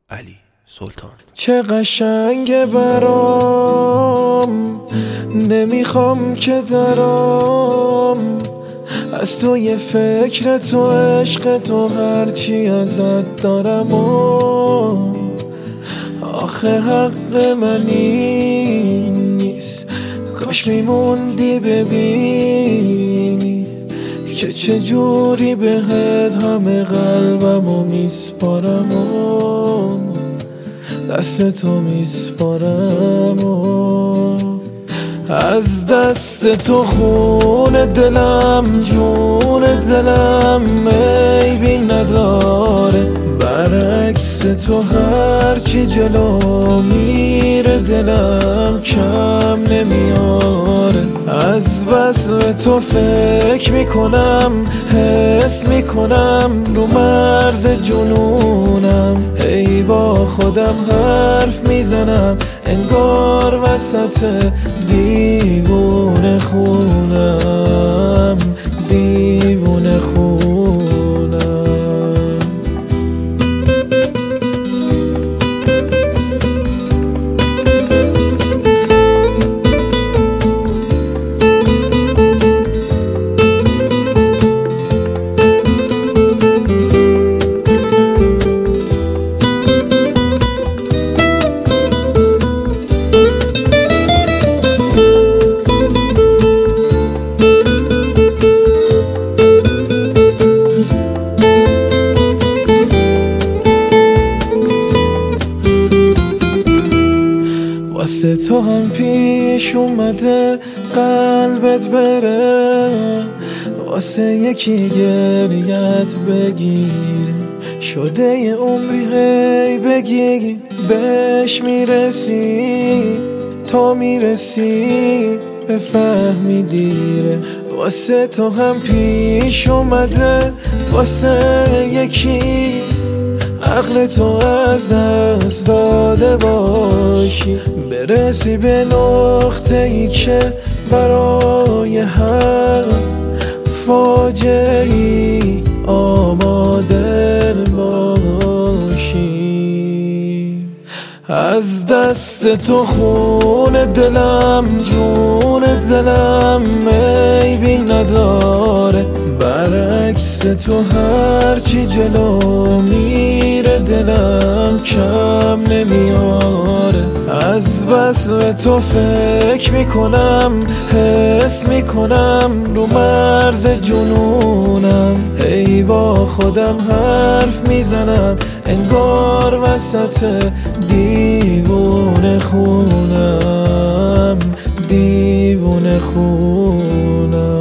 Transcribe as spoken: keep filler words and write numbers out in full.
علی سلطان. چه قشنگه برام، نمیخوام که درام از تو یه فکر تو عشق تو هرچی ازت دارم و آخه حق من این نیست، کاش میموندی ببینی که چجوری بهت همه قلبمو میسپارم و دست تو میسپارم و از دست تو خون دلم جون دلم عیبی نداره، برعکس تو هرچی جلو میره دلم کم نمیاره. از بس به تو فکر میکنم حس میکنم رو مرز جنونم، ای با خودم حرف میزنم انگار وسط دیوونه خونم دیوونه خونم. واسه تو هم پیش اومده قلبت بره، واسه یکی گریت بگیر، شده یه عمری هی بگی بهش میرسی تا میرسی بفهمی دیره. واسه تو هم پیش اومده واسه یکی عقل تو از دست داده باشی، برسی به نقطه ای که برای هر فاجعه ای آماده باشی. از دست تو خون دلم جون دلم عیبی نداره، برعکس تو هرچی جلو میره دلم کم نمیاره. از بس به تو فکر میکنم حس میکنم رو مرز جنونم، ای با خودم حرف میزنم انگار وسط دیوونه خونم دیوونه خونم.